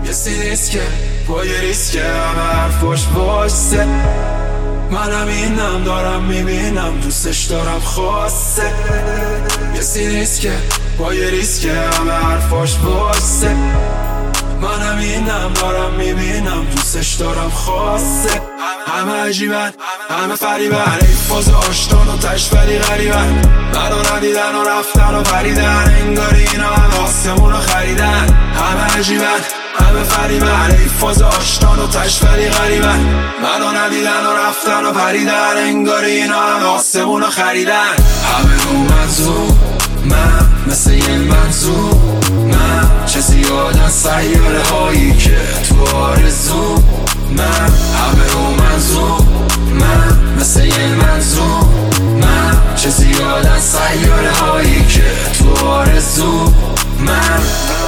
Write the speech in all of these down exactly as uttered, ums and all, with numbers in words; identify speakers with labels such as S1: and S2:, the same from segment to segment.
S1: کسی نیست که پای ریسکه همه حرفاش واسه منم اینم دارم میبینم دوستش دارم خواسته کسی نیست که پای ریسکه همه حرفاش واسه منم اینم دارم میبینم دوستش دارم خواسته همه عجیبن همه فریبن ای فاز آشتان و تش ولی غریبن منو ندیدن و رفتن و پریدن انگاری اینا همه آسمون رو خریدن همه عجیبن همه فریبن ای فاز آشتان و تش ولی غریبن منو ندیدن و رفتن و پریدن انگاری اینا همه آسمون رو خریدن همه رو منظور من مثل یه منظور من چه زیادن سیاره هایی که تو آرزو من همه رو منظور من مثل یه منظور من چه زیادن سیاره هایی که تو آرزو من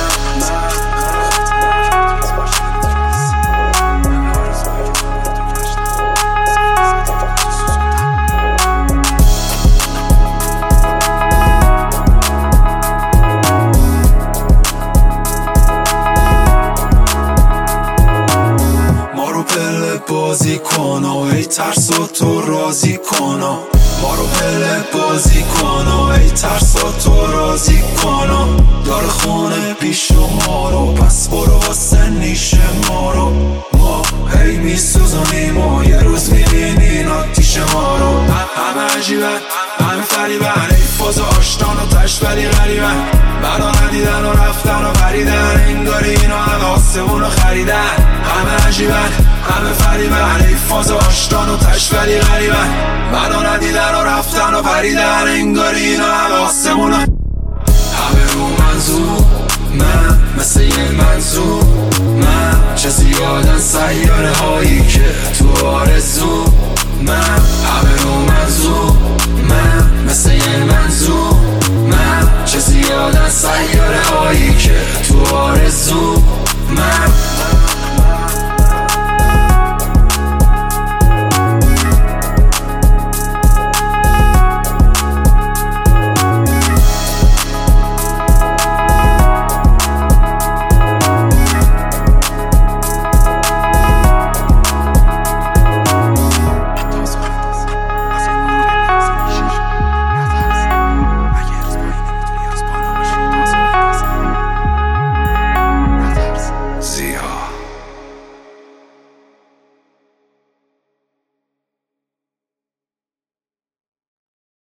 S1: بازی کن و ای ترسا تو راضی کن و ما رو پله بازی کن و ای ترسا تو راضی کن و داره خونه پیش ما رو پس برو واسه نیش ما رو ما هی میسوزونیم و یه روز میبینین آتیش ما رو همه عجیبن همه فریبن ای فاز آشتان و تش ولی غریبن منو ندیدن و رفتن و پریدن انگاری اینا همه آسمون رو خریدن همه عجیبن همه فریبن ای فاز آشتان و تش ولی غریبن منو ندیدن و رفتن و پریدن انگاری اینا همه آسمون همه رو منظور من مثل یه منظور من چه زیادن سیاره هایی که تو آرزو من همه